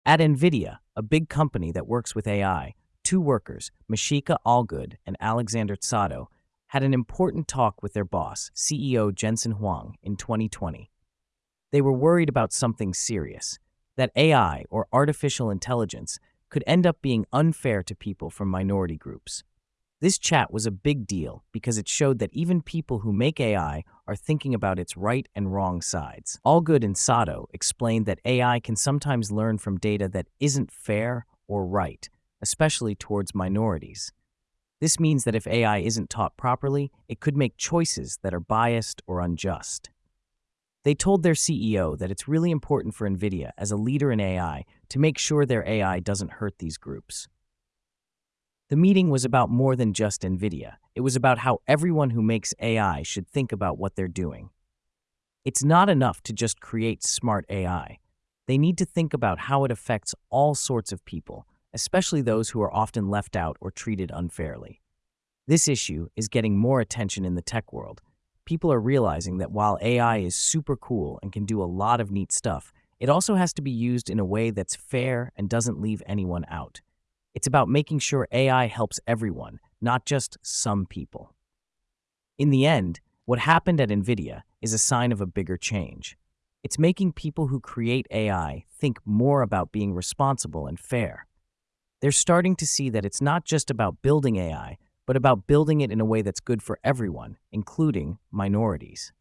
At NVIDIA, a big company that works with AI, two workers, Mashika Allgood and Alexander Tsato, had an important talk with their boss, CEO Jensen Huang, in 2020. They were worried about something serious, that AI, or artificial intelligence, could end up being unfair to people from minority groups. This chat was a big deal because it showed that even people who make AI are thinking about its right and wrong sides. Allgood and Sato explained that AI can sometimes learn from data that isn't fair or right, especially towards minorities. This means that if AI isn't taught properly, it could make choices that are biased or unjust. They told their CEO that it's really important for NVIDIA as a leader in AI to make sure their AI doesn't hurt these groups. The meeting was about more than just NVIDIA. It was about how everyone who makes AI should think about what they're doing. It's not enough to just create smart AI. They need to think about how it affects all sorts of people, especially those who are often left out or treated unfairly. This issue is getting more attention in the tech world. People are realizing that while AI is super cool and can do a lot of neat stuff, it also has to be used in a way that's fair and doesn't leave anyone out. It's about making sure AI helps everyone, not just some people. In the end, what happened at NVIDIA is a sign of a bigger change. It's making people who create AI think more about being responsible and fair. They're starting to see that it's not just about building AI, but about building it in a way that's good for everyone, including minorities.